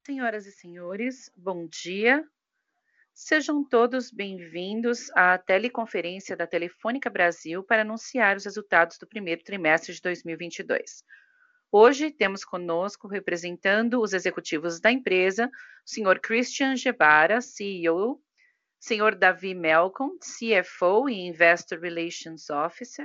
Senhoras e senhores, bom dia. Sejam todos bem-vindos à teleconferência da Telefônica Brasil para anunciar os resultados do primeiro trimestre de 2022. Hoje temos conosco, representando os executivos da empresa, o Sr. Christian Gebara, CEO, Sr. Davi Melcon, CFO e Investor Relations Officer,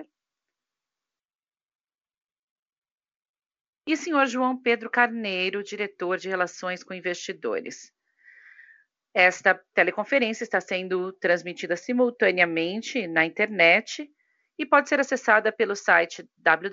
e Sr. João Pedro Carneiro, diretor de Relações com Investidores. Esta teleconferência está sendo transmitida simultaneamente na internet e pode ser acessada pelo site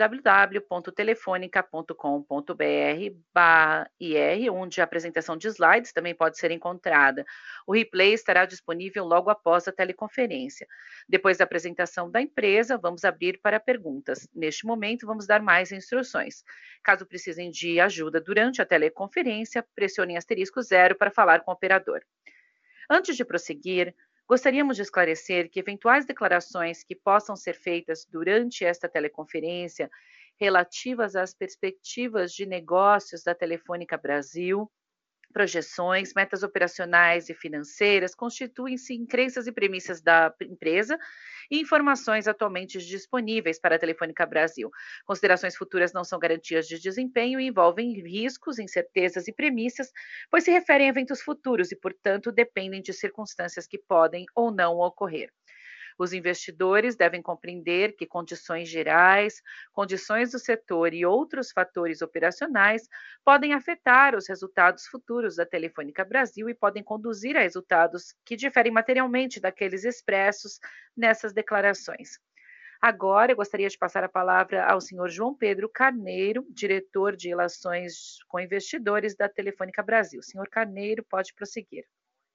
www.telefonica.com.br/ir, onde a apresentação de slides também pode ser encontrada. O replay estará disponível logo após a teleconferência. Depois da apresentação da empresa, vamos abrir para perguntas. Neste momento, vamos dar mais instruções. Caso precisem de ajuda durante a teleconferência, pressione *0 para falar com o operador. Antes de prosseguir, gostaríamos de esclarecer que eventuais declarações que possam ser feitas durante esta teleconferência relativas às perspectivas de negócios da Telefônica Brasil, projeções, metas operacionais e financeiras constituem-se em crenças e premissas da empresa e informações atualmente disponíveis para a Telefônica Brasil. Considerações futuras não são garantias de desempenho e envolvem riscos, incertezas e premissas, pois se referem a eventos futuros e, portanto, dependem de circunstâncias que podem ou não ocorrer. Os investidores devem compreender que condições gerais, condições do setor e outros fatores operacionais podem afetar os resultados futuros da Telefônica Brasil e podem conduzir a resultados que diferem materialmente daqueles expressos nessas declarações. Agora, eu gostaria de passar a palavra ao senhor João Pedro Carneiro, diretor de Relações com Investidores da Telefônica Brasil. Senhor Carneiro, pode prosseguir.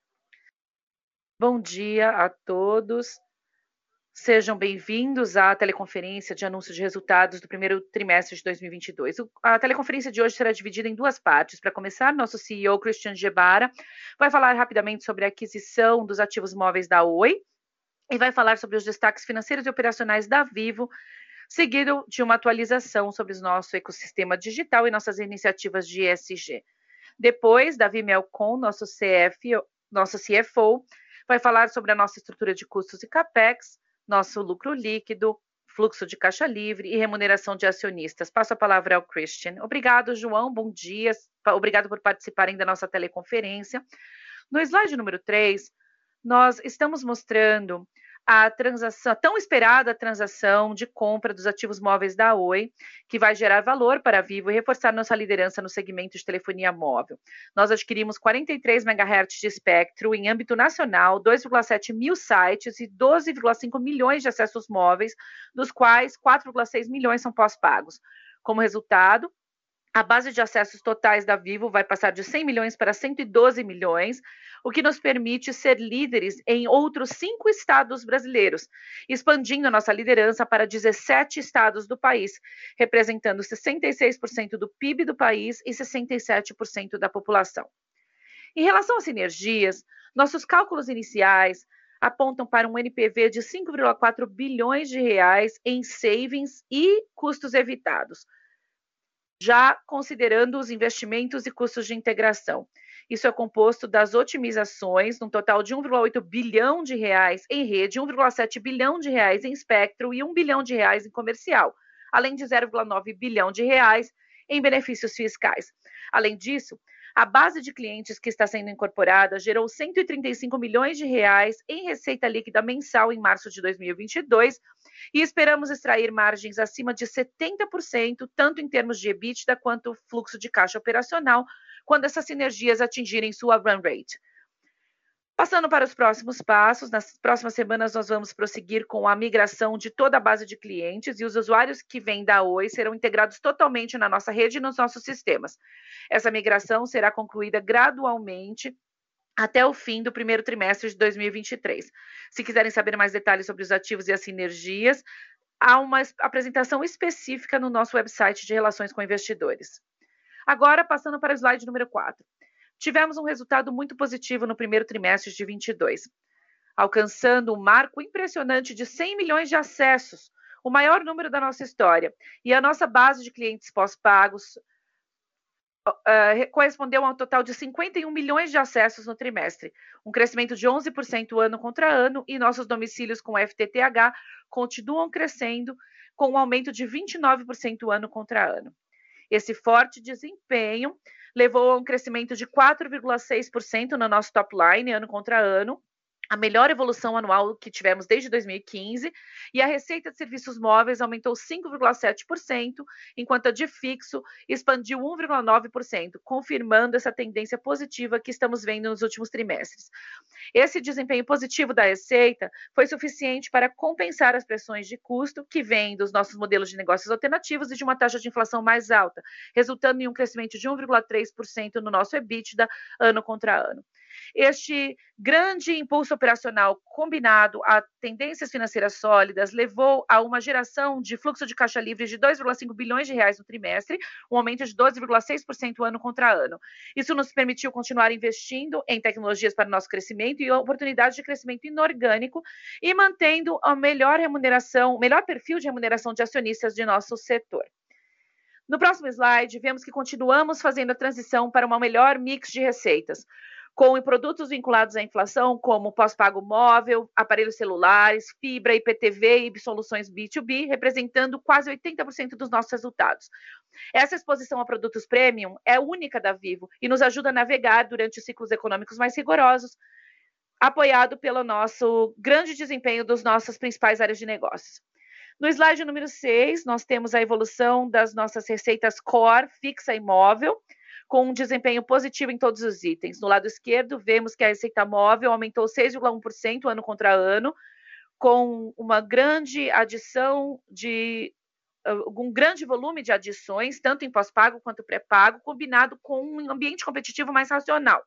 Bom dia a todos. Sejam bem-vindos à teleconferência de anúncio de resultados do primeiro trimestre de 2022. A teleconferência de hoje será dividida em duas partes. Para começar, nosso CEO, Christian Gebara, vai falar rapidamente sobre a aquisição dos ativos móveis da Oi e vai falar sobre os destaques financeiros e operacionais da Vivo, seguido de uma atualização sobre o nosso ecossistema digital e nossas iniciativas de ESG. Depois, Davi Melcon, nosso CFO, vai falar sobre a nossa estrutura de custos e CAPEX, nosso lucro líquido, fluxo de caixa livre e remuneração de acionistas. Passo a palavra ao Christian. Obrigado, João. Bom dia. Obrigado por participarem da nossa teleconferência. No slide número 3, nós estamos mostrando a tão esperada transação de compra dos ativos móveis da Oi, que vai gerar valor para a Vivo e reforçar nossa liderança no segmento de telefonia móvel. Nós adquirimos 43 MHz de espectro em âmbito nacional, 2,7 mil sites e 12,5 milhões de acessos móveis, dos quais 4,6 milhões são pós-pagos. Como resultado, a base de acessos totais da Vivo vai passar de 100 milhões para 112 milhões, o que nos permite ser líderes em outros 5 estados brasileiros, expandindo a nossa liderança para 17 estados do país, representando 66% do PIB do país e 67% da população. Em relação às sinergias, nossos cálculos iniciais apontam para um NPV de 5,4 bilhões de reais em savings e custos evitados, já considerando os investimentos e custos de integração. Isso é composto das otimizações, num total de 1,8 bilhão de reais em rede, 1,7 bilhão de reais em espectro e 1 bilhão de reais em comercial, além de 0,9 bilhão de reais em benefícios fiscais. Além disso, a base de clientes que está sendo incorporada gerou 135 milhões de reais em receita líquida mensal em março de 2022 e esperamos extrair margens acima de 70%, tanto em termos de EBITDA quanto fluxo de caixa operacional, quando essas sinergias atingirem sua run rate. Passando para os próximos passos, nas próximas semanas nós vamos prosseguir com a migração de toda a base de clientes e os usuários que vêm da Oi serão integrados totalmente na nossa rede e nos nossos sistemas. Essa migração será concluída gradualmente até o fim do primeiro trimestre de 2023. Se quiserem saber mais detalhes sobre os ativos e as sinergias, há uma apresentação específica no nosso website de Relações com Investidores. Agora, passando para o slide número 4. Tivemos um resultado muito positivo no primeiro trimestre de 2022, alcançando um marco impressionante de 100 milhões de acessos, o maior número da nossa história, e a nossa base de clientes pós-pagos correspondeu a um total de 51 milhões de acessos no trimestre, um crescimento de 11% ano contra ano, e nossos domicílios com FTTH continuam crescendo, com um aumento de 29% ano contra ano. Esse forte desempenho levou a um crescimento de 4,6% no nosso top line ano contra ano, a melhor evolução anual que tivemos desde 2015, e a receita de serviços móveis aumentou 5,7%, enquanto a de fixo expandiu 1,9%, confirmando essa tendência positiva que estamos vendo nos últimos trimestres. Esse desempenho positivo da receita foi suficiente para compensar as pressões de custo que vêm dos nossos modelos de negócios alternativos e de uma taxa de inflação mais alta, resultando em um crescimento de 1,3% no nosso EBITDA ano contra ano. Este grande impulso operacional combinado a tendências financeiras sólidas levou a uma geração de fluxo de caixa livre de 2,5 bilhões de reais no trimestre, um aumento de 12,6% ano contra ano. Isso nos permitiu continuar investindo em tecnologias para o nosso crescimento e oportunidades de crescimento inorgânico e mantendo a melhor remuneração, o melhor perfil de remuneração de acionistas de nosso setor. No próximo slide, vemos que continuamos fazendo a transição para um melhor mix de receitas, com produtos vinculados à inflação, como pós-pago móvel, aparelhos celulares, fibra, IPTV e soluções B2B, representando quase 80% dos nossos resultados. Essa exposição a produtos premium é única da Vivo e nos ajuda a navegar durante os ciclos econômicos mais rigorosos, apoiado pelo nosso grande desempenho das nossas principais áreas de negócios. No slide número 6, nós temos a evolução das nossas receitas core, fixa e móvel, com um desempenho positivo em todos os itens. No lado esquerdo, vemos que a receita móvel aumentou 6,1% ano contra ano, com uma grande adição de um grande volume de adições, tanto em pós-pago quanto pré-pago, combinado com um ambiente competitivo mais racional.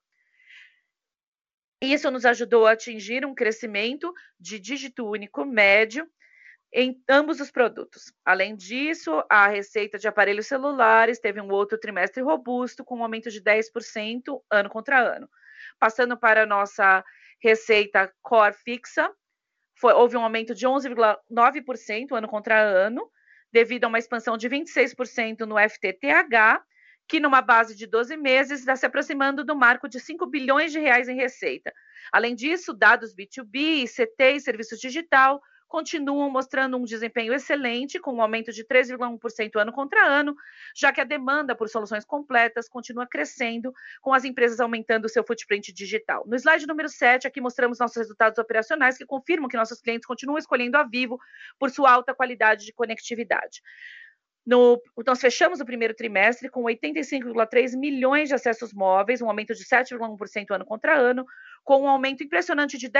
Isso nos ajudou a atingir um crescimento de dígito único médio em ambos os produtos. Além disso, a receita de aparelhos celulares teve um outro trimestre robusto, com um aumento de 10% ano contra ano. Passando para a nossa receita core fixa, houve um aumento de 11,9% ano contra ano, devido a uma expansão de 26% no FTTH, que numa base de 12 meses está se aproximando do marco de 5 bilhões de reais em receita. Além disso, dados B2B, ICT e serviços digital continuam mostrando um desempenho excelente, com um aumento de 3,1% ano contra ano, já que a demanda por soluções completas continua crescendo, com as empresas aumentando o seu footprint digital. No slide número 7, aqui mostramos nossos resultados operacionais, que confirmam que nossos clientes continuam escolhendo a Vivo por sua alta qualidade de conectividade. Nós fechamos o primeiro trimestre com 85,3 milhões de acessos móveis, um aumento de 7,1% ano contra ano, com um aumento impressionante de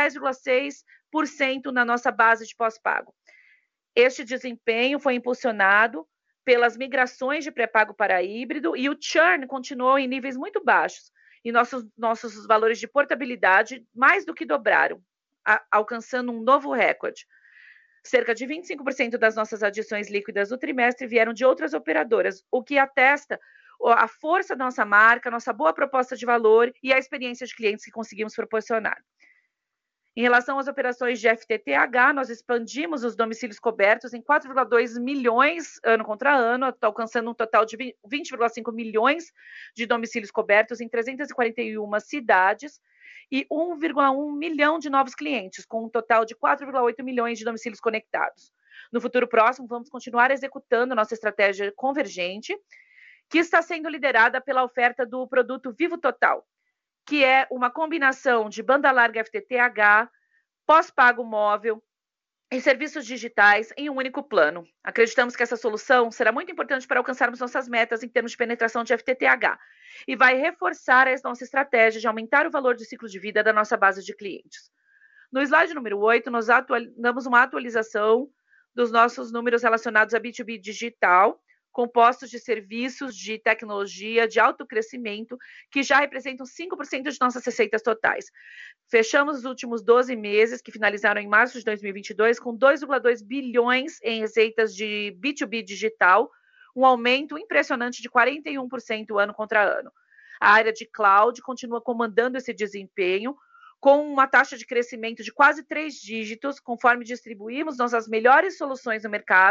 10,6% na nossa base de pós-pago. Este desempenho foi impulsionado pelas migrações de pré-pago para híbrido, e o churn continuou em níveis muito baixos, e nossos valores de portabilidade mais do que dobraram, alcançando um novo recorde. Cerca de 25% das nossas adições líquidas do trimestre vieram de outras operadoras, o que atesta a força da nossa marca, nossa boa proposta de valor e a experiência de clientes que conseguimos proporcionar. Em relação às operações de FTTH, nós expandimos os domicílios cobertos em 4,2 milhões ano contra ano, alcançando um total de 20,5 milhões de domicílios cobertos em 341 cidades, e 1,1 milhão de novos clientes, com um total de 4,8 milhões de domicílios conectados. No futuro próximo, vamos continuar executando nossa estratégia convergente, que está sendo liderada pela oferta do produto Vivo Total, que é uma combinação de banda larga FTTH, pós-pago móvel e serviços digitais em um único plano. Acreditamos que essa solução será muito importante para alcançarmos nossas metas em termos de penetração de FTTH e vai reforçar a nossa estratégia de aumentar o valor de ciclo de vida da nossa base de clientes. No slide número 8, nós damos uma atualização dos nossos números relacionados a B2B digital, compostos de serviços de tecnologia de alto crescimento, que já representam 5% de nossas receitas totais. Fechamos os últimos 12 meses, que finalizaram em março de 2022, com 2,2 bilhões em receitas de B2B digital, um aumento impressionante de 41% ano contra ano. A área de cloud continua comandando esse desempenho, com uma taxa de crescimento de quase 3 dígitos, conforme distribuímos nossas melhores soluções no mercado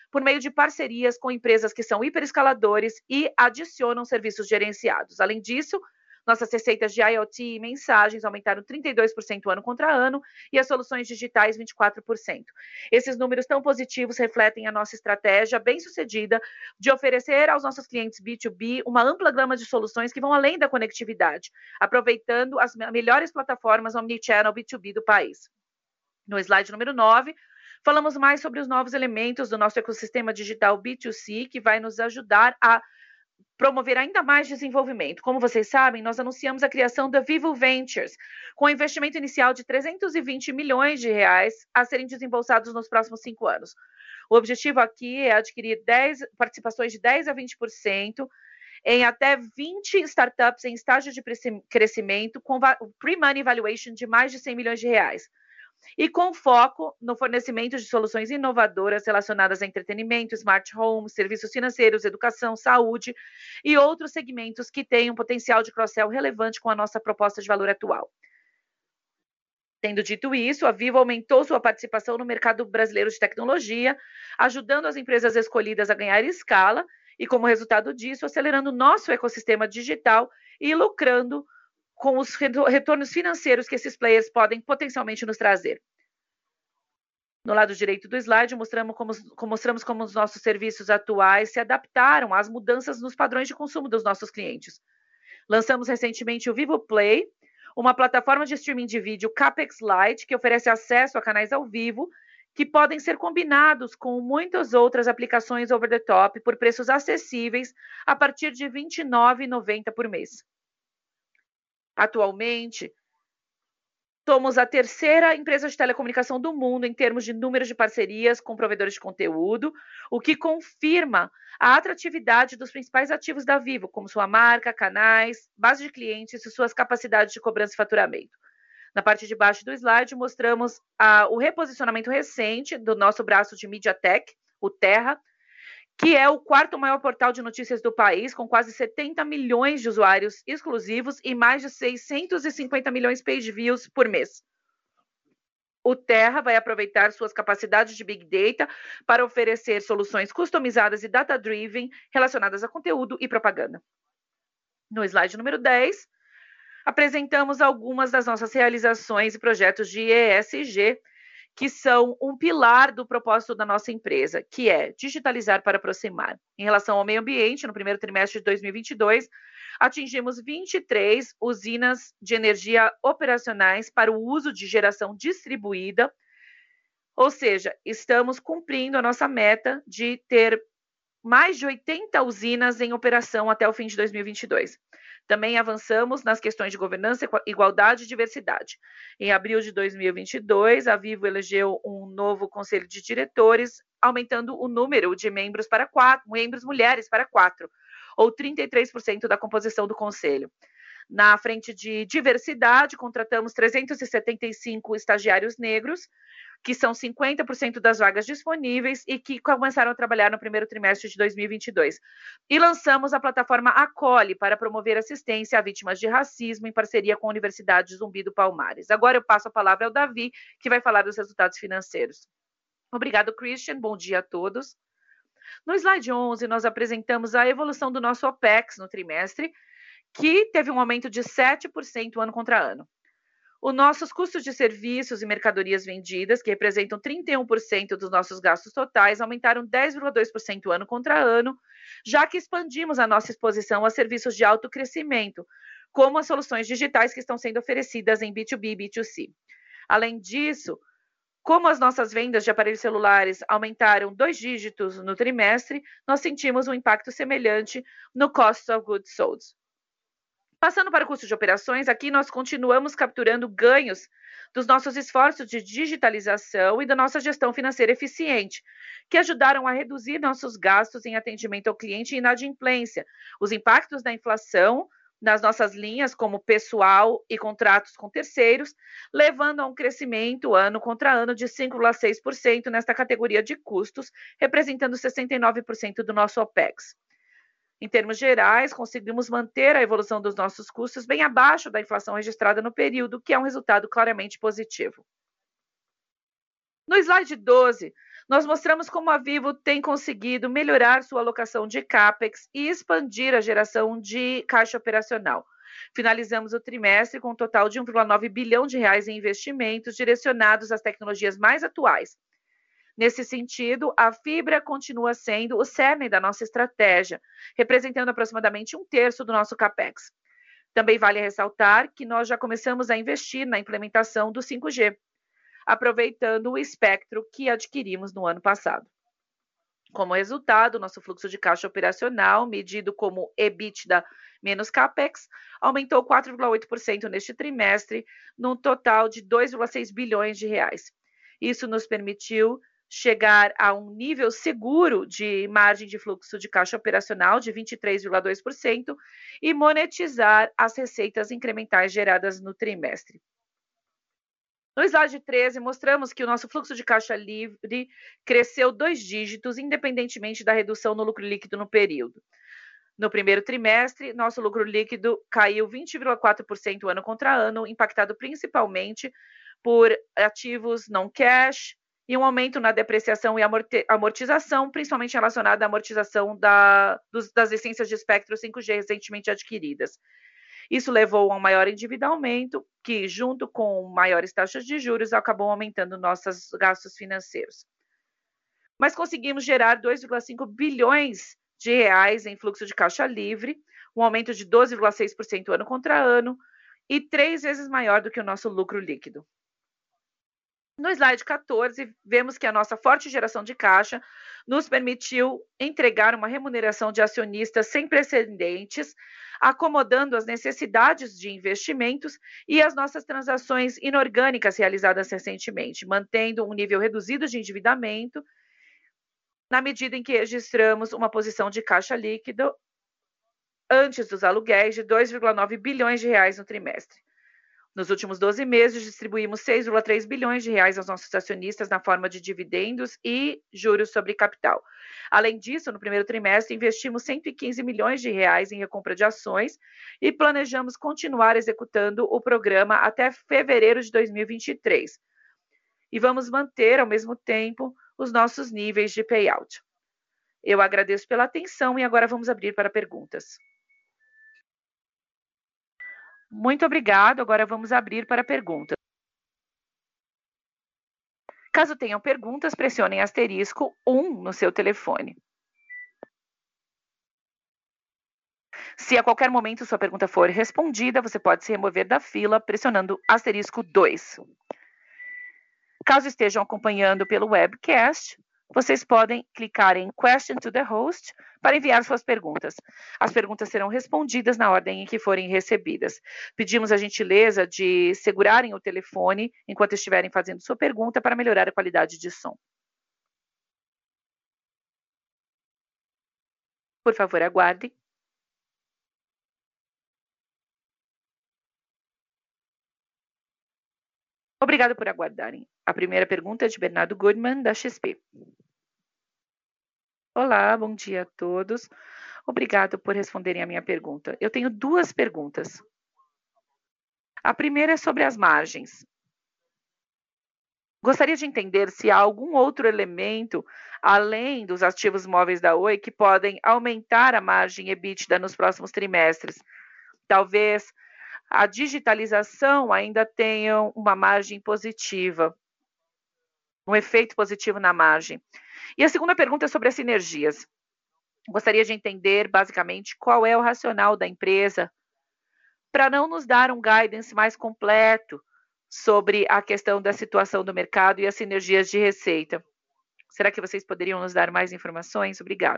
por meio de parcerias com empresas que são hiperescaladores e adicionam serviços gerenciados. Além disso, nossas receitas de IoT e mensagens aumentaram 32% ano contra ano e as soluções digitais 24%. Esses números tão positivos refletem a nossa estratégia bem-sucedida de oferecer aos nossos clientes B2B uma ampla gama de soluções que vão além da conectividade, aproveitando as melhores plataformas omnichannel B2B do país. No slide número 9, falamos mais sobre os novos elementos do nosso ecossistema digital B2C, que vai nos ajudar a promover ainda mais desenvolvimento. Como vocês sabem, nós anunciamos a criação da Vivo Ventures, com um investimento inicial de 320 milhões de reais a serem desembolsados nos próximos 5 anos. O objetivo aqui é adquirir participações de 10% a 20% em até 20 startups em estágio de crescimento, com pre-money valuation de mais de 100 milhões de reais. E com foco no fornecimento de soluções inovadoras relacionadas a entretenimento, smart home, serviços financeiros, educação, saúde e outros segmentos que têm um potencial de cross-sell relevante com a nossa proposta de valor atual. Tendo dito isso, a Vivo aumentou sua participação no mercado brasileiro de tecnologia, ajudando as empresas escolhidas a ganhar escala e, como resultado disso, acelerando o nosso ecossistema digital e lucrando com os retornos financeiros que esses players podem potencialmente nos trazer. No lado direito do slide, mostramos como os nossos serviços atuais se adaptaram às mudanças nos padrões de consumo dos nossos clientes. Lançamos recentemente o Vivo Play, uma plataforma de streaming de vídeo Capex Lite, que oferece acesso a canais ao vivo, que podem ser combinados com muitas outras aplicações over the top por preços acessíveis a partir de R$ 29,90 por mês. Atualmente, somos a terceira empresa de telecomunicação do mundo em termos de número de parcerias com provedores de conteúdo, o que confirma a atratividade dos principais ativos da Vivo, como sua marca, canais, base de clientes e suas capacidades de cobrança e faturamento. Na parte de baixo do slide, mostramos o reposicionamento recente do nosso braço de MediaTek, o Terra, que é o quarto maior portal de notícias do país, com quase 70 milhões de usuários exclusivos e mais de 650 milhões de page views por mês. O Terra vai aproveitar suas capacidades de Big Data para oferecer soluções customizadas e data-driven relacionadas a conteúdo e propaganda. No slide número 10, apresentamos algumas das nossas realizações e projetos de ESG, que são um pilar do propósito da nossa empresa, que é digitalizar para aproximar. Em relação ao meio ambiente, no primeiro trimestre de 2022, atingimos 23 usinas de energia operacionais para o uso de geração distribuída, ou seja, estamos cumprindo a nossa meta de ter mais de 80 usinas em operação até o fim de 2022. Também avançamos nas questões de governança, igualdade e diversidade. Em abril de 2022, a Vivo elegeu um novo conselho de diretores, aumentando o número de membros para 4, membros mulheres para 4, ou 33% da composição do conselho. Na frente de diversidade, contratamos 375 estagiários negros, que são 50% das vagas disponíveis e que começaram a trabalhar no primeiro trimestre de 2022. E lançamos a plataforma Acolhe para promover assistência a vítimas de racismo em parceria com a Universidade Zumbi do Palmares. Agora eu passo a palavra ao Davi, que vai falar dos resultados financeiros. Obrigado, Christian. Bom dia a todos. No slide 11, nós apresentamos a evolução do nosso OPEX no trimestre, que teve um aumento de 7% ano contra ano. Os nossos custos de serviços e mercadorias vendidas, que representam 31% dos nossos gastos totais, aumentaram 10,2% ano contra ano, já que expandimos a nossa exposição a serviços de alto crescimento, como as soluções digitais que estão sendo oferecidas em B2B e B2C. Além disso, como as nossas vendas de aparelhos celulares aumentaram 2 dígitos no trimestre, nós sentimos um impacto semelhante no Cost of Goods Sold. Passando para o custo de operações, aqui nós continuamos capturando ganhos dos nossos esforços de digitalização e da nossa gestão financeira eficiente, que ajudaram a reduzir nossos gastos em atendimento ao cliente e inadimplência, os impactos da inflação nas nossas linhas, como pessoal e contratos com terceiros, levando a um crescimento ano contra ano de 5,6% nesta categoria de custos, representando 69% do nosso OPEX. Em termos gerais, conseguimos manter a evolução dos nossos custos bem abaixo da inflação registrada no período, que é um resultado claramente positivo. No slide 12, Nós mostramos como a Vivo tem conseguido melhorar sua alocação de CAPEX e expandir a geração de caixa operacional. Finalizamos o trimestre com um total de 1,9 bilhão de reais em investimentos direcionados às tecnologias mais atuais. Nesse sentido, a fibra continua sendo o cerne da nossa estratégia, representando aproximadamente um terço do nosso CAPEX. Também vale ressaltar que nós já começamos a investir na implementação do 5G, aproveitando o espectro que adquirimos no ano passado. Como resultado, nosso fluxo de caixa operacional, medido como EBITDA menos CAPEX, aumentou 4,8% neste trimestre, num total de 2,6 bilhões de reais. Isso nos permitiu chegar a um nível seguro de margem de fluxo de caixa operacional de 23,2% e monetizar as receitas incrementais geradas no trimestre. No slide 13, mostramos que o nosso fluxo de caixa livre cresceu 2 dígitos, independentemente da redução no lucro líquido no período. No primeiro trimestre, nosso lucro líquido caiu 20,4% ano contra ano, impactado principalmente por ativos não cash e um aumento na depreciação e amortização, principalmente relacionada à amortização das licenças de espectro 5G recentemente adquiridas. Isso levou a um maior endividamento, que, junto com maiores taxas de juros, acabou aumentando nossos gastos financeiros. Mas conseguimos gerar 2,5 bilhões de reais em fluxo de caixa livre, um aumento de 12,6% ano contra ano e 3 vezes maior do que o nosso lucro líquido. No slide 14, vemos que a nossa forte geração de caixa nos permitiu entregar uma remuneração de acionistas sem precedentes, acomodando as necessidades de investimentos e as nossas transações inorgânicas realizadas recentemente, mantendo um nível reduzido de endividamento, na medida em que registramos uma posição de caixa líquido antes dos aluguéis de 2,9 bilhões de reais no trimestre. Nos últimos 12 meses, distribuímos 6,3 bilhões de reais aos nossos acionistas na forma de dividendos e juros sobre capital. Além disso, no primeiro trimestre, investimos 115 milhões de reais em recompra de ações e planejamos continuar executando o programa até fevereiro de 2023. E vamos manter, ao mesmo tempo, os nossos níveis de payout. Eu agradeço pela atenção e agora vamos abrir para perguntas. Muito obrigado. Agora vamos abrir para perguntas. Caso tenham perguntas, pressionem asterisco 1 no seu telefone. Se a qualquer momento sua pergunta for respondida, você pode se remover da fila pressionando asterisco 2. Caso estejam acompanhando pelo webcast, vocês podem clicar em Question to the Host para enviar suas perguntas. As perguntas serão respondidas na ordem em que forem recebidas. Pedimos a gentileza de segurarem o telefone enquanto estiverem fazendo sua pergunta para melhorar a qualidade de som. Por favor, aguardem. Obrigado por aguardarem. A primeira pergunta é de Bernardo Goodman, da XP. Olá, bom dia a todos. Obrigado por responderem a minha pergunta. Eu tenho 2 perguntas. A primeira é sobre as margens. Gostaria de entender se há algum outro elemento, além dos ativos móveis da Oi, que podem aumentar a margem EBITDA nos próximos trimestres. Talvez a digitalização ainda tenha uma margem positiva, um efeito positivo na margem. E a segunda pergunta é sobre as sinergias. Gostaria de entender, basicamente, qual é o racional da empresa para não nos dar um guidance mais completo sobre a questão da situação do mercado e as sinergias de receita. Será que vocês poderiam nos dar mais informações? Obrigada.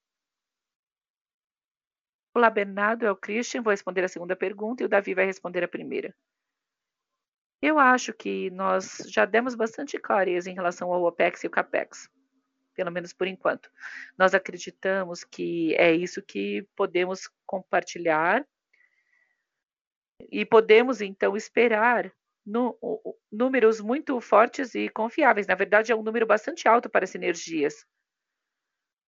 Olá, Bernardo, é o Christian. Vou responder a segunda pergunta e o Davi vai responder a primeira. Eu acho que nós já demos bastante clareza em relação ao OPEX e o CAPEX, pelo menos por enquanto. Nós acreditamos que é isso que podemos compartilhar e podemos, então, esperar números muito fortes e confiáveis. Na verdade, é um número bastante alto para sinergias.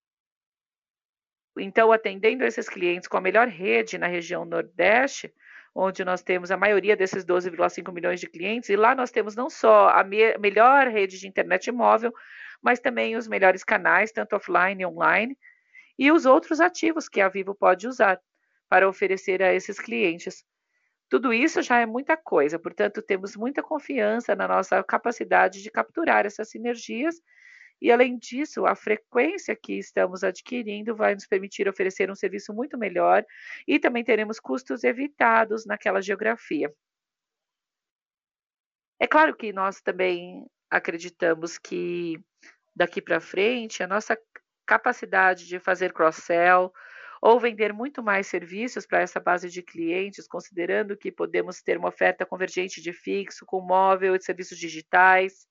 Então, atendendo a esses clientes com a melhor rede na região Nordeste, onde nós temos a maioria desses 12,5 milhões de clientes, e lá nós temos não só a melhor rede de internet móvel, mas também os melhores canais, tanto offline e online, e os outros ativos que a Vivo pode usar para oferecer a esses clientes. Tudo isso já é muita coisa, portanto, temos muita confiança na nossa capacidade de capturar essas sinergias e, além disso, a frequência que estamos adquirindo vai nos permitir oferecer um serviço muito melhor e também teremos custos evitados naquela geografia. É claro que nós também acreditamos que daqui para frente a nossa capacidade de fazer cross-sell ou vender muito mais serviços para essa base de clientes, considerando que podemos ter uma oferta convergente de fixo, com móvel e serviços digitais,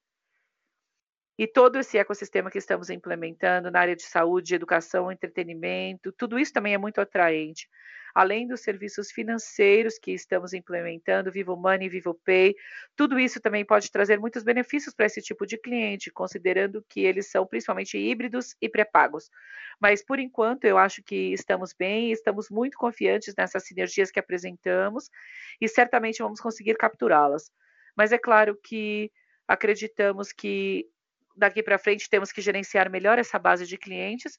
e todo esse ecossistema que estamos implementando na área de saúde, educação, entretenimento, tudo isso também é muito atraente. Além dos serviços financeiros que estamos implementando, Vivo Money, Vivo Pay, tudo isso também pode trazer muitos benefícios para esse tipo de cliente, considerando que eles são principalmente híbridos e pré-pagos. Mas, por enquanto, eu acho que estamos bem, estamos muito confiantes nessas sinergias que apresentamos e certamente vamos conseguir capturá-las. Mas é claro que acreditamos que daqui para frente temos que gerenciar melhor essa base de clientes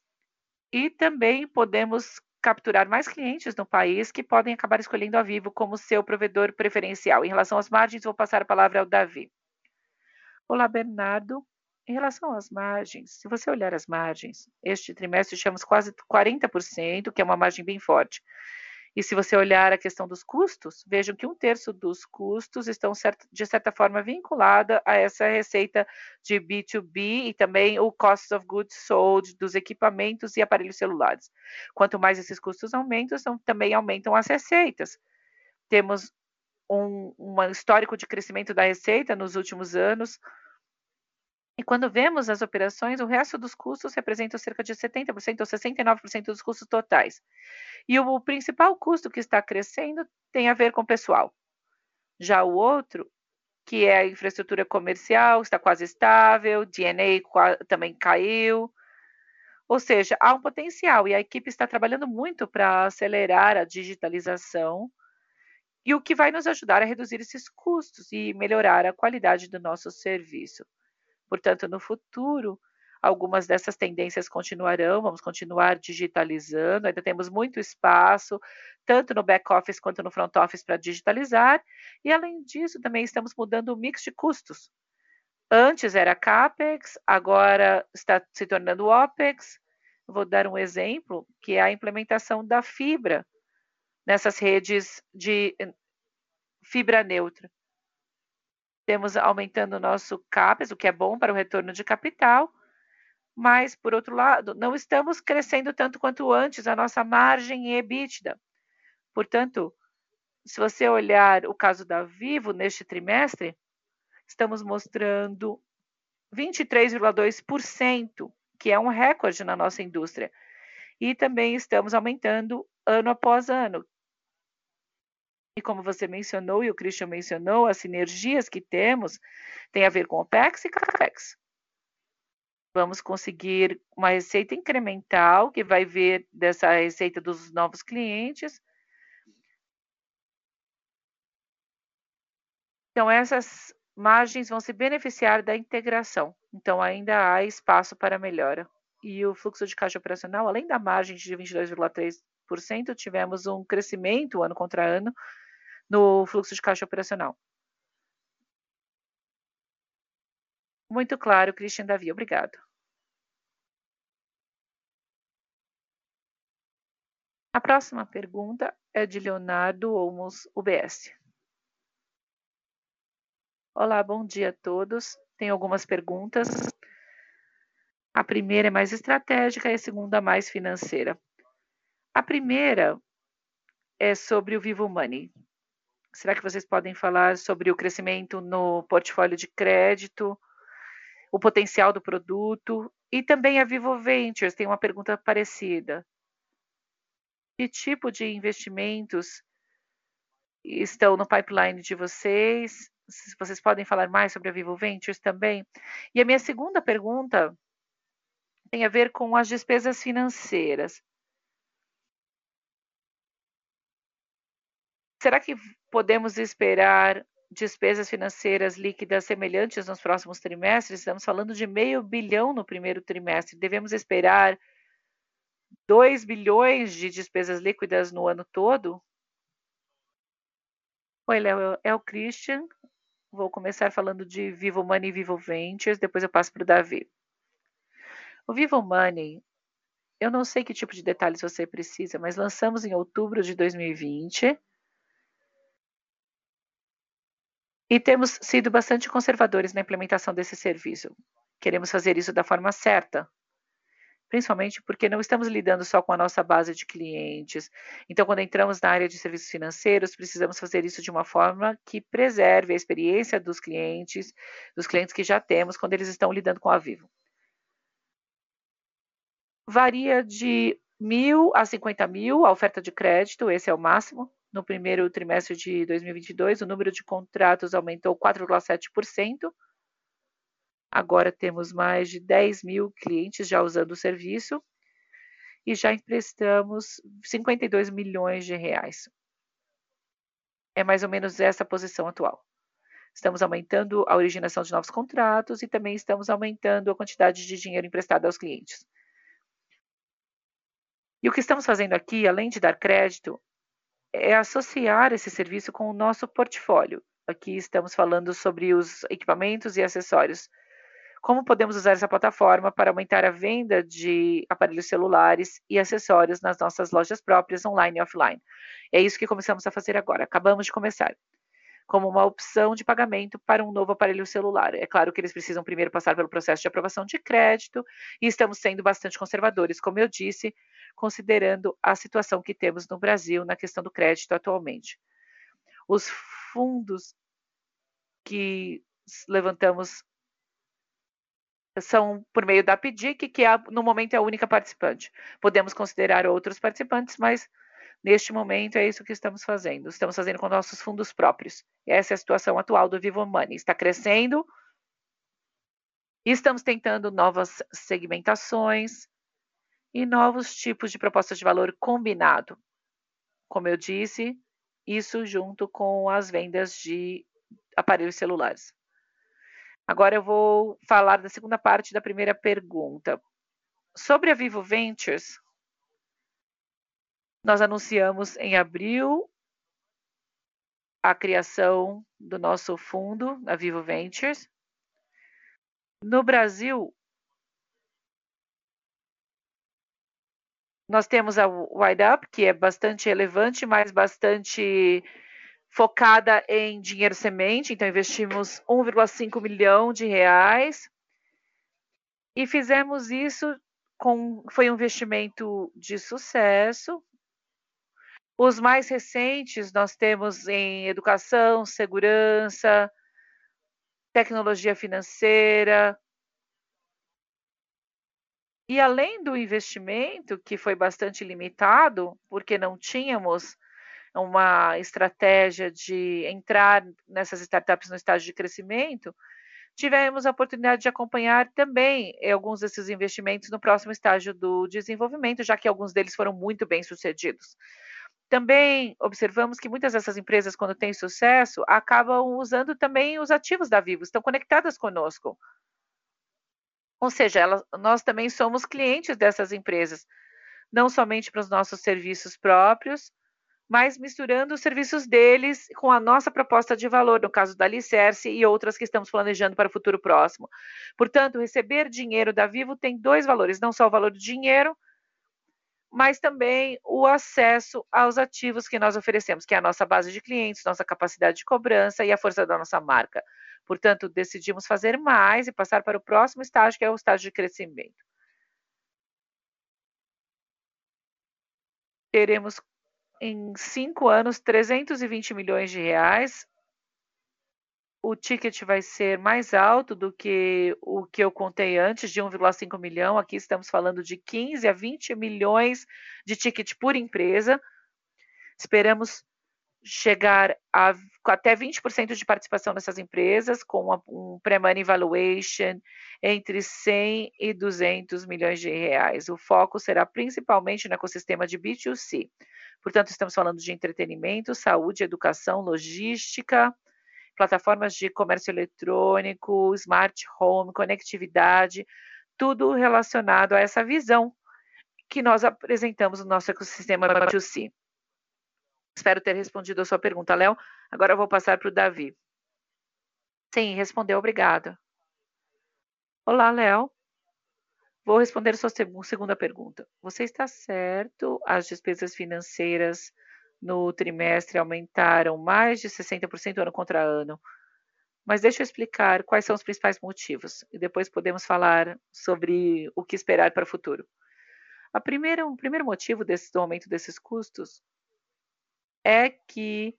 e também podemos capturar mais clientes no país que podem acabar escolhendo a Vivo como seu provedor preferencial. Em relação às margens, vou passar a palavra ao Davi. Olá, Bernardo. Em relação às margens, se você olhar as margens, este trimestre tivemos quase 40%, que é uma margem bem forte. E se você olhar a questão dos custos, vejam que 1/3 dos custos estão, de certa forma, vinculada a essa receita de B2B e também o cost of goods sold dos equipamentos e aparelhos celulares. Quanto mais esses custos aumentam, também aumentam as receitas. Temos um histórico de crescimento da receita nos últimos anos, e quando vemos as operações, o resto dos custos representa cerca de 70% ou 69% dos custos totais. E o principal custo que está crescendo tem a ver com o pessoal. Já o outro, que é a infraestrutura comercial, está quase estável, D&A também caiu. Ou seja, há um potencial e a equipe está trabalhando muito para acelerar a digitalização, e o que vai nos ajudar a reduzir esses custos e melhorar a qualidade do nosso serviço. Portanto, no futuro, algumas dessas tendências continuarão, vamos continuar digitalizando, ainda temos muito espaço, tanto no back-office quanto no front-office para digitalizar, e além disso, também estamos mudando o mix de custos. Antes era CAPEX, agora está se tornando OPEX. Vou dar um exemplo, que é a implementação da fibra nessas redes de fibra neutra. Temos aumentando o nosso CAPEX, o que é bom para o retorno de capital, mas, por outro lado, não estamos crescendo tanto quanto antes a nossa margem EBITDA. Portanto, se você olhar o caso da Vivo neste trimestre, estamos mostrando 23,2%, que é um recorde na nossa indústria. E também estamos aumentando ano após ano. E como você mencionou e o Christian mencionou, as sinergias que temos têm a ver com OPEX e CAPEX. Vamos conseguir uma receita incremental que vai vir dessa receita dos novos clientes. Então, essas margens vão se beneficiar da integração. Então, ainda há espaço para melhora. E o fluxo de caixa operacional, além da margem de 22,3%, tivemos um crescimento ano contra ano no fluxo de caixa operacional. Muito claro, Christian Davi, obrigado. A próxima pergunta é de Leonardo Olmos, UBS. Olá, bom dia a todos. Tenho algumas perguntas. A primeira é mais estratégica e a segunda mais financeira. A primeira é sobre o Vivo Money. Será que vocês podem falar sobre o crescimento no portfólio de crédito, o potencial do produto e também a Vivo Ventures tem uma pergunta parecida. Que tipo de investimentos estão no pipeline de vocês? Vocês podem falar mais sobre a Vivo Ventures também? E a minha segunda pergunta tem a ver com as despesas financeiras. Será que podemos esperar despesas financeiras líquidas semelhantes nos próximos trimestres? Estamos falando de meio bilhão no primeiro trimestre. Devemos esperar 2 bilhões de despesas líquidas no ano todo? Oi, Léo, é o Christian. Vou começar falando de Vivo Money e Vivo Ventures, depois eu passo para o Davi. O Vivo Money, eu não sei que tipo de detalhes você precisa, mas lançamos em outubro de 2020 e temos sido bastante conservadores na implementação desse serviço. Queremos fazer isso da forma certa, principalmente porque não estamos lidando só com a nossa base de clientes. Então, quando entramos na área de serviços financeiros, precisamos fazer isso de uma forma que preserve a experiência dos clientes que já temos quando eles estão lidando com a Vivo. Varia de 1.000 a 50.000 a oferta de crédito, esse é o máximo. No primeiro trimestre de 2022, o número de contratos aumentou 4,7%. Agora temos mais de 10.000 clientes já usando o serviço e já emprestamos 52 milhões de reais. É mais ou menos essa a posição atual. Estamos aumentando a originação de novos contratos e também estamos aumentando a quantidade de dinheiro emprestado aos clientes. E o que estamos fazendo aqui, além de dar crédito, é associar esse serviço com o nosso portfólio. Aqui estamos falando sobre os equipamentos e acessórios. Como podemos usar essa plataforma para aumentar a venda de aparelhos celulares e acessórios nas nossas lojas próprias, online e offline? É isso que começamos a fazer agora. Acabamos de começar. Como uma opção de pagamento para um novo aparelho celular. É claro que eles precisam primeiro passar pelo processo de aprovação de crédito e estamos sendo bastante conservadores, como eu disse, considerando a situação que temos no Brasil na questão do crédito atualmente. Os fundos que levantamos são por meio da PDIC, que no momento é a única participante. Podemos considerar outros participantes, mas neste momento é isso que estamos fazendo. Estamos fazendo com nossos fundos próprios. Essa é a situação atual do Vivo Money. Está crescendo e estamos tentando novas segmentações e novos tipos de propostas de valor combinado. Como eu disse, isso junto com as vendas de aparelhos celulares. Agora eu vou falar da segunda parte da primeira pergunta. Sobre a Vivo Ventures, nós anunciamos em abril a criação do nosso fundo, a Vivo Ventures. No Brasil, nós temos a Wide Up, que é bastante relevante, mas bastante focada em dinheiro semente, então investimos 1,5 milhão de reais e fizemos isso foi um investimento de sucesso. Os mais recentes nós temos em educação, segurança, tecnologia financeira. E além do investimento, que foi bastante limitado, porque não tínhamos uma estratégia de entrar nessas startups no estágio de crescimento, tivemos a oportunidade de acompanhar também alguns desses investimentos no próximo estágio do desenvolvimento, já que alguns deles foram muito bem sucedidos. Também observamos que muitas dessas empresas, quando têm sucesso, acabam usando também os ativos da Vivo, estão conectadas conosco. Ou seja, nós também somos clientes dessas empresas, não somente para os nossos serviços próprios, mas misturando os serviços deles com a nossa proposta de valor, no caso da Alicerce e outras que estamos planejando para o futuro próximo. Portanto, receber dinheiro da Vivo tem dois valores, não só o valor do dinheiro, mas também o acesso aos ativos que nós oferecemos, que é a nossa base de clientes, nossa capacidade de cobrança e a força da nossa marca. Portanto, decidimos fazer mais e passar para o próximo estágio, que é o estágio de crescimento. Teremos em 5 anos 320 milhões de reais. O ticket vai ser mais alto do que o que eu contei antes, de 1,5 milhão. Aqui estamos falando de 15 a 20 milhões de ticket por empresa. Esperamos chegar a até 20% de participação nessas empresas, com um pre-money valuation entre 100 e 200 milhões de reais. O foco será principalmente no ecossistema de B2C. Portanto, estamos falando de entretenimento, saúde, educação, logística, plataformas de comércio eletrônico, smart home, conectividade, tudo relacionado a essa visão que nós apresentamos no nosso ecossistema B2C. Espero ter respondido a sua pergunta, Léo. Agora eu vou passar para o Davi. Sim, respondeu, obrigada. Olá, Léo. Vou responder a sua segunda pergunta. Você está certo, as despesas financeiras no trimestre aumentaram mais de 60% ano contra ano. Mas deixa eu explicar quais são os principais motivos e depois podemos falar sobre o que esperar para o futuro. O primeiro motivo do aumento desses custos é que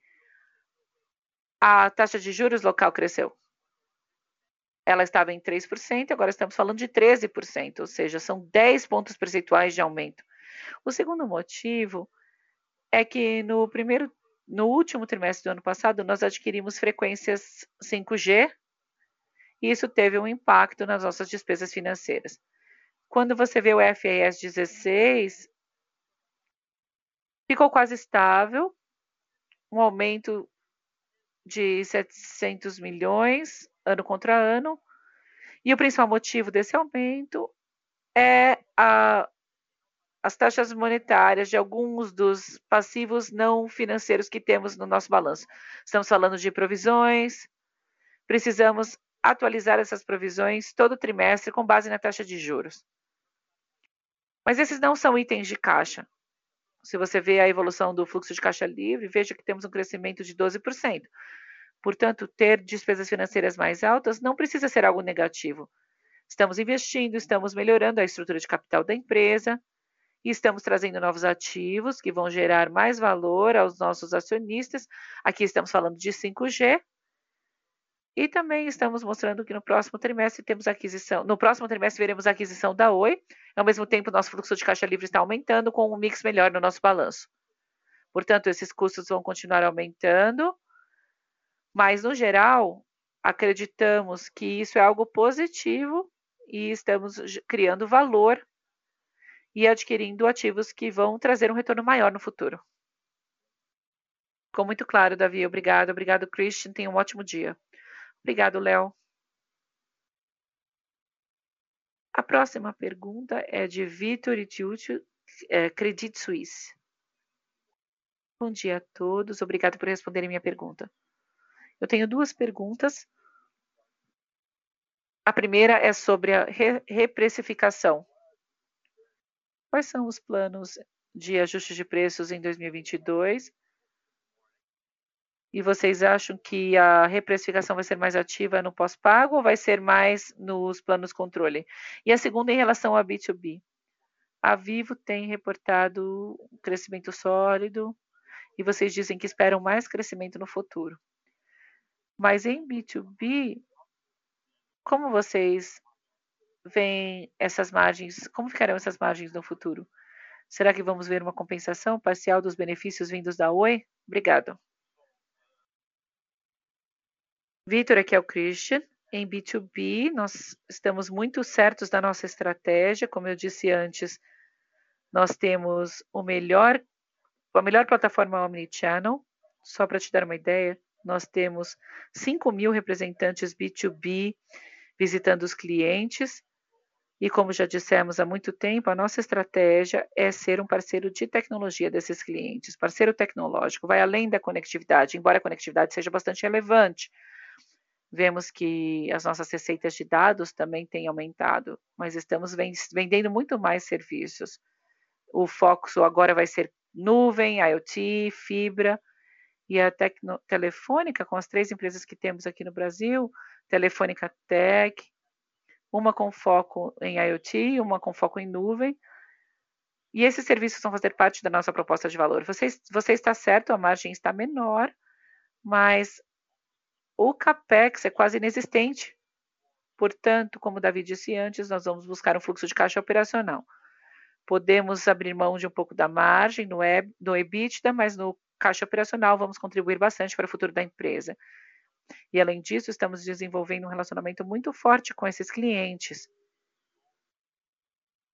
a taxa de juros local cresceu. Ela estava em 3%, agora estamos falando de 13%, ou seja, são 10 pontos percentuais de aumento. O segundo motivo é que no último trimestre do ano passado, nós adquirimos frequências 5G e isso teve um impacto nas nossas despesas financeiras. Quando você vê o FAS 16, ficou quase estável, um aumento de 700 milhões ano contra ano, e o principal motivo desse aumento é as taxas monetárias de alguns dos passivos não financeiros que temos no nosso balanço. Estamos falando de provisões, precisamos atualizar essas provisões todo trimestre com base na taxa de juros. Mas esses não são itens de caixa. Se você vê a evolução do fluxo de caixa livre, veja que temos um crescimento de 12%. Portanto, ter despesas financeiras mais altas não precisa ser algo negativo. Estamos investindo, estamos melhorando a estrutura de capital da empresa e estamos trazendo novos ativos que vão gerar mais valor aos nossos acionistas. Aqui estamos falando de 5G. E também estamos mostrando que no próximo trimestre temos aquisição. No próximo trimestre veremos a aquisição da Oi. Ao mesmo tempo, nosso fluxo de caixa livre está aumentando com um mix melhor no nosso balanço. Portanto, esses custos vão continuar aumentando, mas no geral, acreditamos que isso é algo positivo e estamos criando valor e adquirindo ativos que vão trazer um retorno maior no futuro. Ficou muito claro, Davi. Obrigado. Obrigado, Christian. Tenha um ótimo dia. Obrigado, Léo. A próxima pergunta é de Vitor Itiúcio, Credit Suisse. Bom dia a todos. Obrigado por responderem minha pergunta. Eu tenho duas perguntas. A primeira é sobre a reprecificação. Quais são os planos de ajuste de preços em 2022? E vocês acham que a reprecificação vai ser mais ativa no pós-pago ou vai ser mais nos planos controle? E a segunda em relação a B2B. A Vivo tem reportado um crescimento sólido e vocês dizem que esperam mais crescimento no futuro. Mas em B2B, como vocês veem essas margens? Como ficarão essas margens no futuro? Será que vamos ver uma compensação parcial dos benefícios vindos da Oi? Obrigado. Vitor, aqui é o Christian. Em B2B, nós estamos muito certos da nossa estratégia. Como eu disse antes, nós temos a melhor plataforma Omnichannel. Só para te dar uma ideia, nós temos 5.000 representantes B2B visitando os clientes. E como já dissemos há muito tempo, a nossa estratégia é ser um parceiro de tecnologia desses clientes, parceiro tecnológico, vai além da conectividade, embora a conectividade seja bastante relevante. Vemos que as nossas receitas de dados também têm aumentado, mas estamos vendendo muito mais serviços. O foco agora vai ser nuvem, IoT, fibra e a Telefônica, com as 3 empresas que temos aqui no Brasil, Telefônica Tech, uma com foco em IoT, uma com foco em nuvem. E esses serviços vão fazer parte da nossa proposta de valor. Você está certo, a margem está menor, mas o CAPEX é quase inexistente. Portanto, como o Davi disse antes, nós vamos buscar um fluxo de caixa operacional. Podemos abrir mão de um pouco da margem no EBITDA, mas no caixa operacional vamos contribuir bastante para o futuro da empresa. E além disso, estamos desenvolvendo um relacionamento muito forte com esses clientes.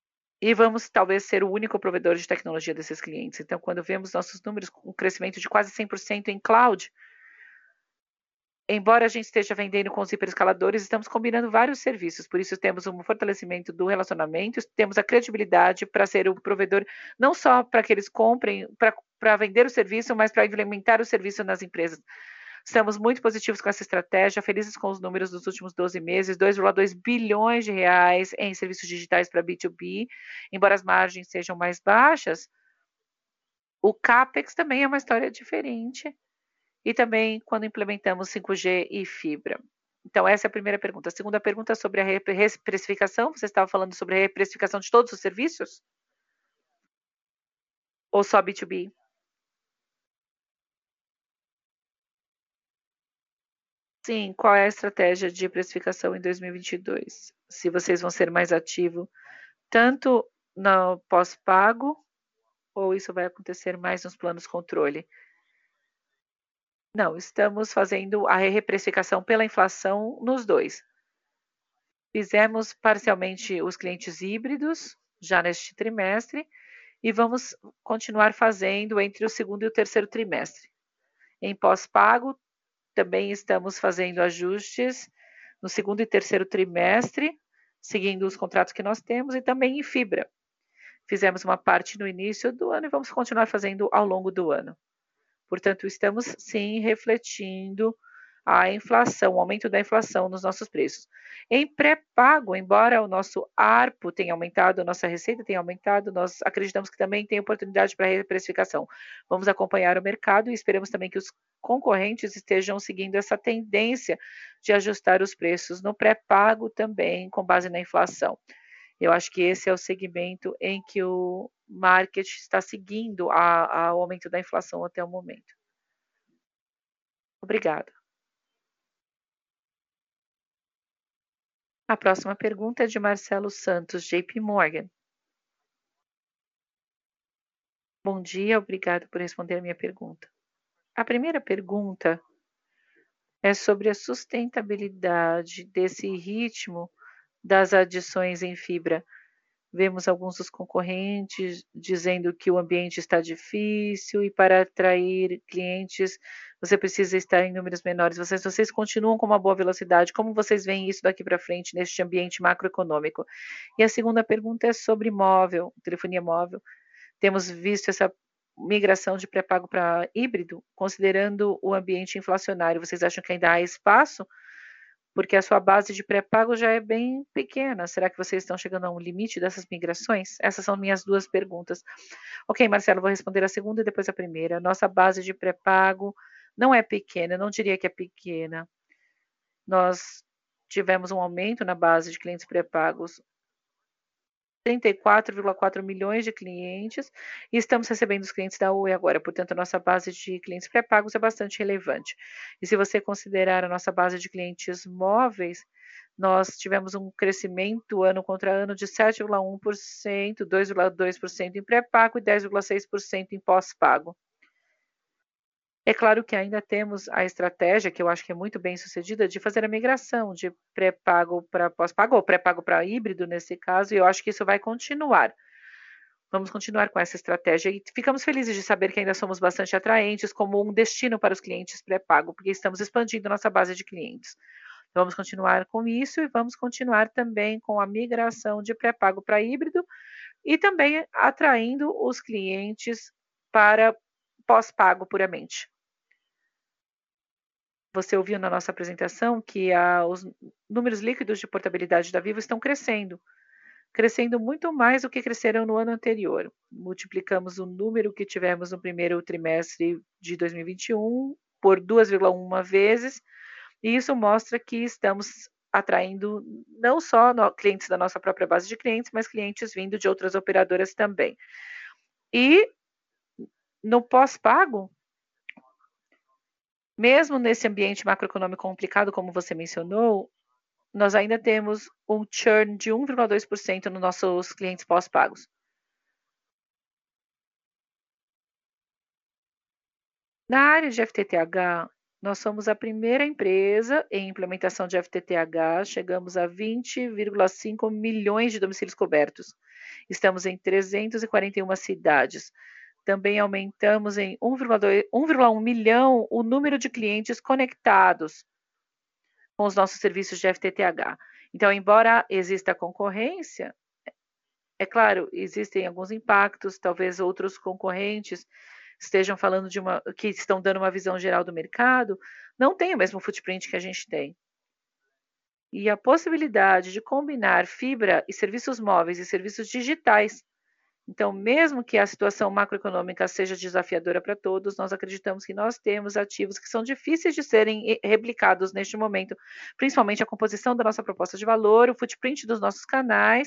e vamos talvez ser o único provedor de tecnologia desses clientes. Então, quando vemos nossos números com um crescimento de quase 100% em cloud, embora a gente esteja vendendo com os hiperescaladores, estamos combinando vários serviços, por isso temos um fortalecimento do relacionamento, temos a credibilidade para ser o provedor, não só para que eles comprem, para vender o serviço, mas para implementar o serviço nas empresas. Estamos muito positivos com essa estratégia, felizes com os números dos últimos 12 meses, 2,2 bilhões de reais em serviços digitais para B2B, embora as margens sejam mais baixas, o CAPEX também é uma história diferente, e também quando implementamos 5G e fibra. Então, essa é a primeira pergunta. A segunda pergunta é sobre a reprecificação. Você estava falando sobre a reprecificação de todos os serviços? Ou só B2B? Sim, qual é a estratégia de precificação em 2022? Se vocês vão ser mais ativos tanto no pós-pago ou isso vai acontecer mais nos planos controle? Não, estamos fazendo a reprecificação pela inflação nos dois. Fizemos parcialmente os clientes híbridos já neste trimestre e vamos continuar fazendo entre o segundo e o terceiro trimestre. Em pós-pago, também estamos fazendo ajustes no segundo e terceiro trimestre, seguindo os contratos que nós temos, e também em fibra. Fizemos uma parte no início do ano e vamos continuar fazendo ao longo do ano. Portanto, estamos sim refletindo a inflação, o aumento da inflação nos nossos preços. Em pré-pago, embora o nosso ARPU tenha aumentado, a nossa receita tenha aumentado, nós acreditamos que também tem oportunidade para reprecificação. Vamos acompanhar o mercado e esperamos também que os concorrentes estejam seguindo essa tendência de ajustar os preços no pré-pago também, com base na inflação. Eu acho que esse é o segmento em que o market está seguindo o aumento da inflação até o momento. Obrigada. A próxima pergunta é de Marcelo Santos, JP Morgan. Bom dia, obrigado por responder a minha pergunta. A primeira pergunta é sobre a sustentabilidade desse ritmo das adições em fibra. Vemos alguns dos concorrentes dizendo que o ambiente está difícil e para atrair clientes você precisa estar em números menores. Vocês continuam com uma boa velocidade. Como vocês veem isso daqui para frente neste ambiente macroeconômico? E a segunda pergunta é sobre móvel, telefonia móvel. Temos visto essa migração de pré-pago para híbrido, considerando o ambiente inflacionário. Vocês acham que ainda há espaço? Porque a sua base de pré-pago já é bem pequena. Será que vocês estão chegando a um limite dessas migrações? Essas são minhas duas perguntas. Ok, Marcelo, vou responder a segunda e depois a primeira. Nossa base de pré-pago não é pequena, eu não diria que é pequena. Nós tivemos um aumento na base de clientes pré-pagos, 34,4 milhões de clientes, e estamos recebendo os clientes da Oi agora, portanto, a nossa base de clientes pré-pagos é bastante relevante. E se você considerar a nossa base de clientes móveis, nós tivemos um crescimento ano contra ano de 7,1%, 2,2% em pré-pago e 10,6% em pós-pago. É claro que ainda temos a estratégia, que eu acho que é muito bem sucedida, de fazer a migração de pré-pago para pós-pago, ou pré-pago para híbrido nesse caso, e eu acho que isso vai continuar. Vamos continuar com essa estratégia e ficamos felizes de saber que ainda somos bastante atraentes como um destino para os clientes pré-pago, porque estamos expandindo nossa base de clientes. Vamos continuar com isso e vamos continuar também com a migração de pré-pago para híbrido e também atraindo os clientes para pós-pago puramente. Você ouviu na nossa apresentação que os números líquidos de portabilidade da Vivo estão crescendo muito mais do que cresceram no ano anterior. Multiplicamos o número que tivemos no primeiro trimestre de 2021 por 2,1 vezes, e isso mostra que estamos atraindo não só clientes da nossa própria base de clientes, mas clientes vindo de outras operadoras também. E no pós-pago, mesmo nesse ambiente macroeconômico complicado, como você mencionou, nós ainda temos um churn de 1,2% nos nossos clientes pós-pagos. Na área de FTTH, nós somos a primeira empresa em implementação de FTTH, chegamos a 20,5 milhões de domicílios cobertos. Estamos em 341 cidades. Também aumentamos em 1,1 milhão o número de clientes conectados com os nossos serviços de FTTH. Então, embora exista concorrência, é claro, existem alguns impactos, talvez outros concorrentes estejam falando que estão dando uma visão geral do mercado, não tem o mesmo footprint que a gente tem. E a possibilidade de combinar fibra e serviços móveis e serviços digitais. Então, mesmo que a situação macroeconômica seja desafiadora para todos, nós acreditamos que nós temos ativos que são difíceis de serem replicados neste momento, principalmente a composição da nossa proposta de valor, o footprint dos nossos canais,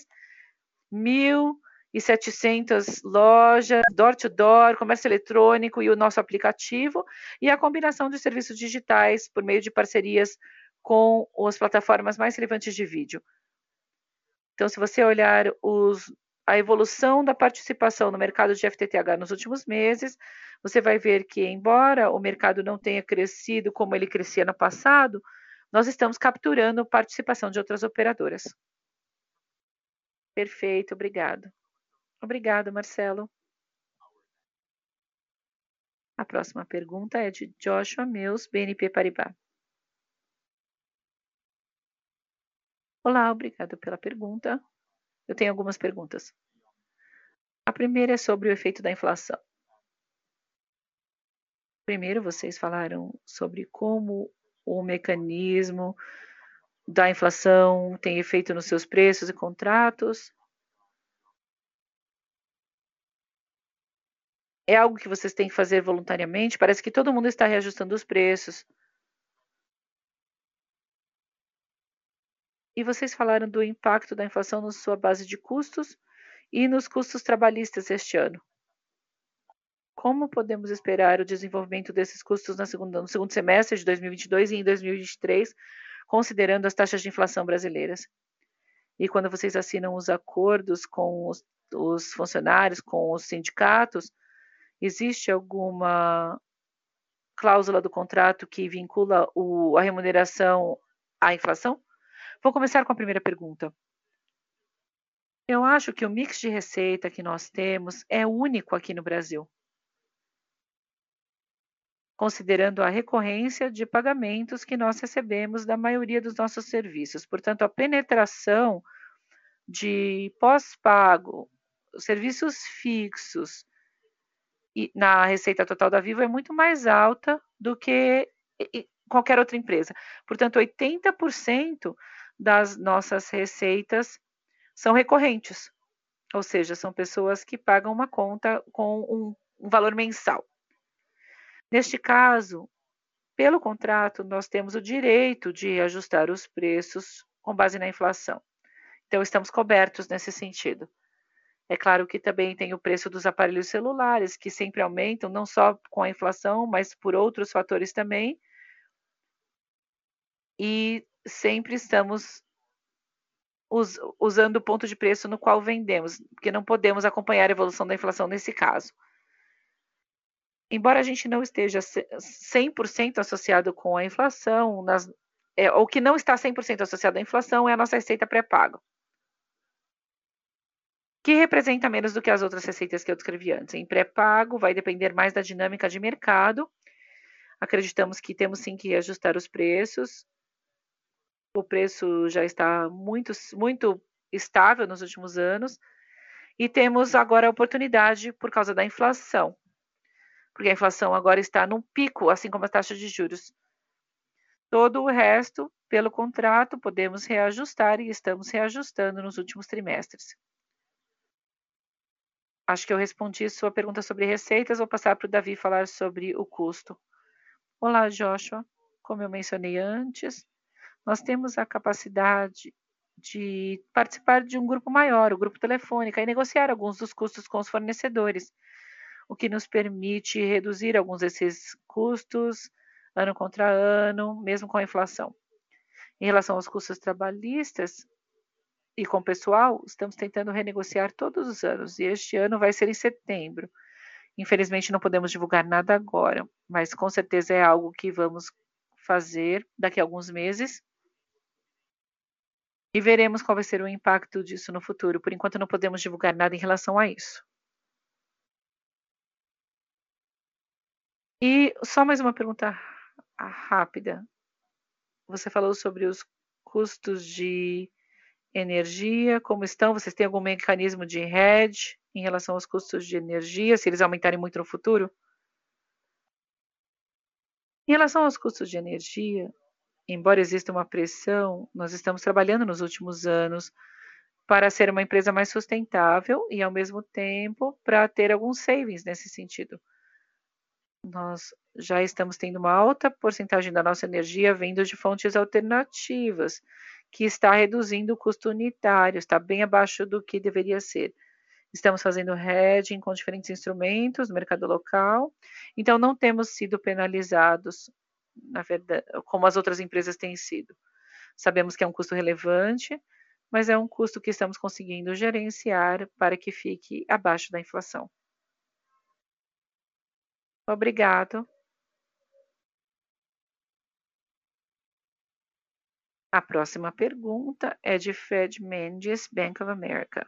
1.700 lojas, door-to-door, comércio eletrônico e o nosso aplicativo, e a combinação de serviços digitais por meio de parcerias com as plataformas mais relevantes de vídeo. Então, se você olhar a evolução da participação no mercado de FTTH nos últimos meses, você vai ver que, embora o mercado não tenha crescido como ele crescia no passado, nós estamos capturando participação de outras operadoras. Perfeito, obrigado. Obrigado, Marcelo. A próxima pergunta é de Joshua Mills, BNP Paribas. Olá, obrigado pela pergunta. Eu tenho algumas perguntas. A primeira é sobre o efeito da inflação. Primeiro, vocês falaram sobre como o mecanismo da inflação tem efeito nos seus preços e contratos. É algo que vocês têm que fazer voluntariamente? Parece que todo mundo está reajustando os preços. E vocês falaram do impacto da inflação na sua base de custos e nos custos trabalhistas este ano. Como podemos esperar o desenvolvimento desses custos no segundo semestre de 2022 e em 2023, considerando as taxas de inflação brasileiras? E quando vocês assinam os acordos com os funcionários, com os sindicatos, existe alguma cláusula do contrato que vincula a remuneração à inflação? Vou começar com a primeira pergunta. Eu acho que o mix de receita que nós temos é único aqui no Brasil, considerando a recorrência de pagamentos que nós recebemos da maioria dos nossos serviços. Portanto, a penetração de pós-pago, serviços fixos e na receita total da Vivo é muito mais alta do que qualquer outra empresa. Portanto, 80% das nossas receitas são recorrentes, ou seja, são pessoas que pagam uma conta com um valor mensal. Neste caso, pelo contrato, nós temos o direito de ajustar os preços com base na inflação. Então, estamos cobertos nesse sentido. É claro que também tem o preço dos aparelhos celulares, que sempre aumentam, não só com a inflação, mas por outros fatores também. E sempre estamos usando o ponto de preço no qual vendemos, porque não podemos acompanhar a evolução da inflação nesse caso. Embora a gente não esteja 100% associado com a inflação, o que não está 100% associado à inflação é a nossa receita pré-paga, que representa menos do que as outras receitas que eu descrevi antes. Em pré-pago, vai depender mais da dinâmica de mercado. Acreditamos que temos sim que ajustar os preços. O preço já está muito estável nos últimos anos. E temos agora a oportunidade por causa da inflação, porque a inflação agora está num pico, assim como as taxas de juros. Todo o resto, pelo contrato, podemos reajustar e estamos reajustando nos últimos trimestres. Acho que eu respondi sua pergunta sobre receitas. Vou passar para o Davi falar sobre o custo. Olá, Joshua. Como eu mencionei antes, nós temos a capacidade de participar de um grupo maior, o grupo Telefônica, e negociar alguns dos custos com os fornecedores, o que nos permite reduzir alguns desses custos ano contra ano, mesmo com a inflação. Em relação aos custos trabalhistas, e com o pessoal, estamos tentando renegociar todos os anos, e este ano vai ser em setembro. Infelizmente, não podemos divulgar nada agora, mas com certeza é algo que vamos fazer daqui a alguns meses. E veremos qual vai ser o impacto disso no futuro. Por enquanto, não podemos divulgar nada em relação a isso. E só mais uma pergunta rápida. Você falou sobre os custos de energia, como estão? Vocês têm algum mecanismo de hedge em relação aos custos de energia, se eles aumentarem muito no futuro? Em relação aos custos de energia, embora exista uma pressão, nós estamos trabalhando nos últimos anos para ser uma empresa mais sustentável e, ao mesmo tempo, para ter alguns savings nesse sentido. Nós já estamos tendo uma alta porcentagem da nossa energia vindo de fontes alternativas, que está reduzindo o custo unitário, está bem abaixo do que deveria ser. Estamos fazendo hedging com diferentes instrumentos no mercado local, então não temos sido penalizados, na verdade, como as outras empresas têm sido. Sabemos que é um custo relevante, mas é um custo que estamos conseguindo gerenciar para que fique abaixo da inflação. Obrigado. A próxima pergunta é de Fred Mendes, Bank of America.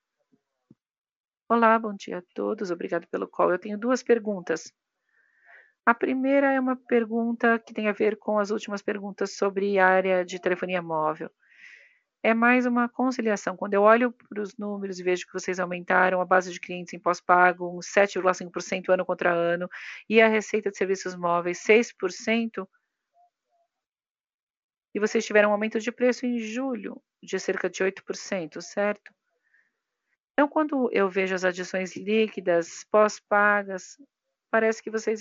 Olá, bom dia a todos. Obrigado pelo call. Eu tenho duas perguntas. A primeira é uma pergunta que tem a ver com as últimas perguntas sobre a área de telefonia móvel. É mais uma conciliação. Quando eu olho para os números e vejo que vocês aumentaram a base de clientes em pós-pago, uns 7,5% ano contra ano, e a receita de serviços móveis 6%, e vocês tiveram um aumento de preço em julho de cerca de 8%, certo? Então, quando eu vejo as adições líquidas pós-pagas, parece que vocês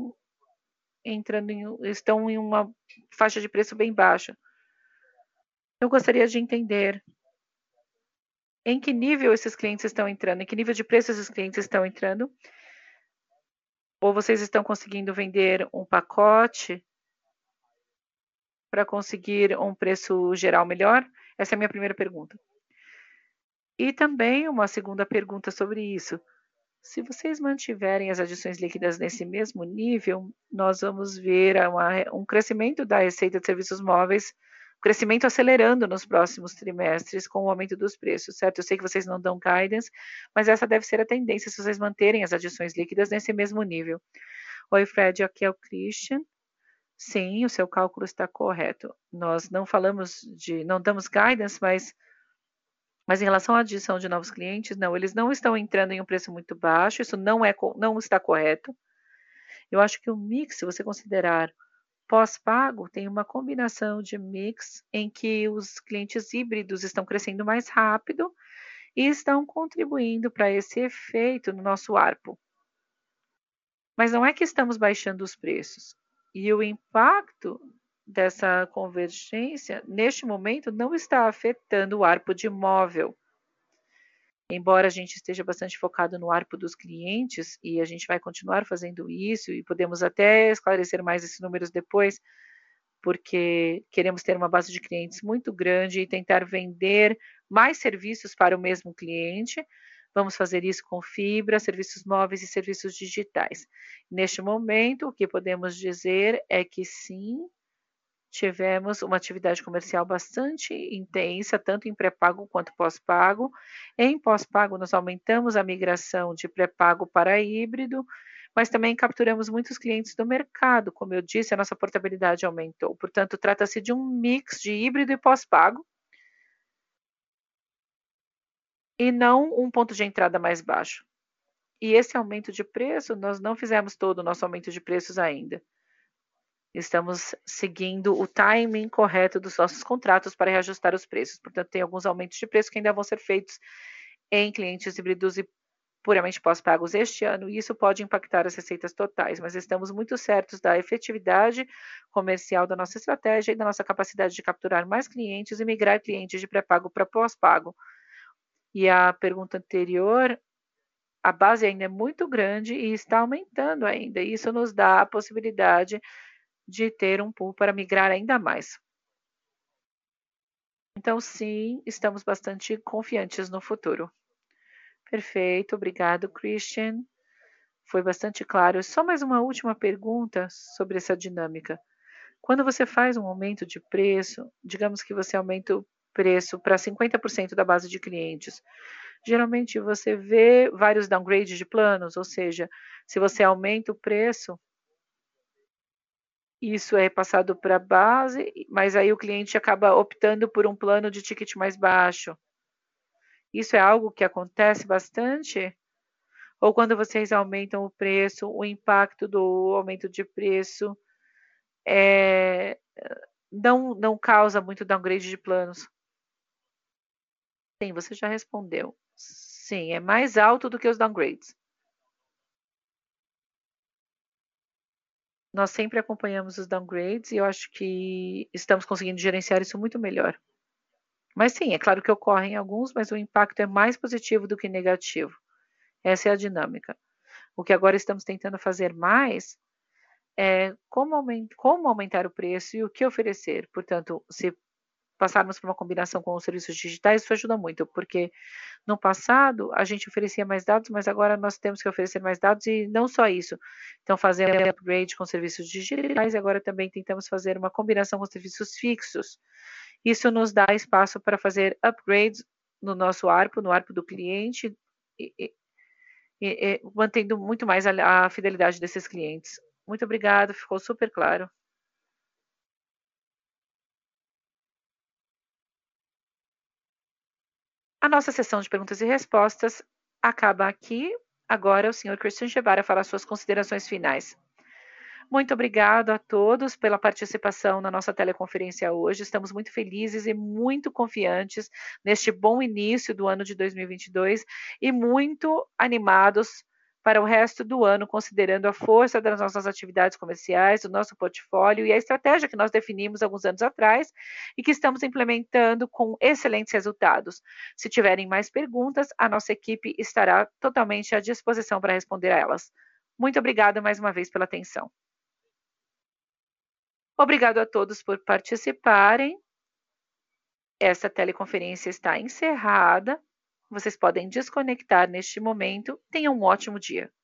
estão em uma faixa de preço bem baixa. Eu gostaria de entender em que nível esses clientes estão entrando, em que nível de preço esses clientes estão entrando, ou vocês estão conseguindo vender um pacote para conseguir um preço geral melhor? Essa é a minha primeira pergunta. E também uma segunda pergunta sobre isso. Se vocês mantiverem as adições líquidas nesse mesmo nível, nós vamos ver um crescimento da receita de serviços móveis, crescimento acelerando nos próximos trimestres com o aumento dos preços, certo? Eu sei que vocês não dão guidance, mas essa deve ser a tendência se vocês manterem as adições líquidas nesse mesmo nível. Oi, Fred, aqui é o Christian. Sim, o seu cálculo está correto. Nós não damos guidance, mas em relação à adição de novos clientes, não, eles não estão entrando em um preço muito baixo, isso não está correto. Eu acho que o mix, se você considerar pós-pago, tem uma combinação de mix em que os clientes híbridos estão crescendo mais rápido e estão contribuindo para esse efeito no nosso ARPU. Mas não é que estamos baixando os preços. E o impacto dessa convergência, neste momento, não está afetando o ARPU de móvel. Embora a gente esteja bastante focado no ARPU dos clientes, e a gente vai continuar fazendo isso, e podemos até esclarecer mais esses números depois, porque queremos ter uma base de clientes muito grande e tentar vender mais serviços para o mesmo cliente. Vamos fazer isso com fibra, serviços móveis e serviços digitais. Neste momento, o que podemos dizer é que sim, tivemos uma atividade comercial bastante intensa, tanto em pré-pago quanto pós-pago. Em pós-pago, nós aumentamos a migração de pré-pago para híbrido, mas também capturamos muitos clientes do mercado. Como eu disse, a nossa portabilidade aumentou. Portanto, trata-se de um mix de híbrido e pós-pago, e não um ponto de entrada mais baixo. E esse aumento de preço, nós não fizemos todo o nosso aumento de preços ainda. Estamos seguindo o timing correto dos nossos contratos para reajustar os preços. Portanto, tem alguns aumentos de preço que ainda vão ser feitos em clientes híbridos e puramente pós-pagos este ano, e isso pode impactar as receitas totais, mas estamos muito certos da efetividade comercial da nossa estratégia e da nossa capacidade de capturar mais clientes e migrar clientes de pré-pago para pós-pago. E a pergunta anterior, a base ainda é muito grande e está aumentando ainda. E isso nos dá a possibilidade de ter um pool para migrar ainda mais. Então, sim, estamos bastante confiantes no futuro. Perfeito, obrigado, Christian. Foi bastante claro. Só mais uma última pergunta sobre essa dinâmica. Quando você faz um aumento de preço, digamos que você aumenta o preço para 50% da base de clientes. Geralmente você vê vários downgrades de planos, ou seja, se você aumenta o preço, isso é passado para a base, mas aí o cliente acaba optando por um plano de ticket mais baixo. Isso é algo que acontece bastante? Ou quando vocês aumentam o preço, o impacto do aumento de preço é, não causa muito downgrade de planos? Sim, você já respondeu. Sim, é mais alto do que os downgrades. Nós sempre acompanhamos os downgrades e eu acho que estamos conseguindo gerenciar isso muito melhor. Mas sim, é claro que ocorrem alguns, mas o impacto é mais positivo do que negativo. Essa é a dinâmica. O que agora estamos tentando fazer mais é como aumentar o preço e o que oferecer. Portanto, se passarmos por uma combinação com os serviços digitais, isso ajuda muito, porque no passado a gente oferecia mais dados, mas agora nós temos que oferecer mais dados e não só isso. Então, fazemos upgrade com serviços digitais e agora também tentamos fazer uma combinação com serviços fixos. Isso nos dá espaço para fazer upgrades no nosso ARPU, no ARPU do cliente, e, mantendo muito mais a fidelidade desses clientes. Muito obrigado, ficou super claro. A nossa sessão de perguntas e respostas acaba aqui. Agora o senhor Christian Gebara fará suas considerações finais. Muito obrigado a todos pela participação na nossa teleconferência hoje. Estamos muito felizes e muito confiantes neste bom início do ano de 2022 e muito animados para o resto do ano, considerando a força das nossas atividades comerciais, do nosso portfólio e a estratégia que nós definimos alguns anos atrás e que estamos implementando com excelentes resultados. Se tiverem mais perguntas, a nossa equipe estará totalmente à disposição para responder a elas. Muito obrigada mais uma vez pela atenção. Obrigado a todos por participarem. Essa teleconferência está encerrada. Vocês podem desconectar neste momento. Tenham um ótimo dia.